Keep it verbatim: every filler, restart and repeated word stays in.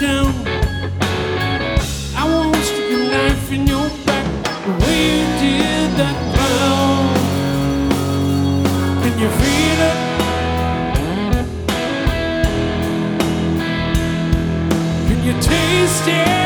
down. I won't stick a knife in your back the way you did that clown. Can you feel it? Can you taste it?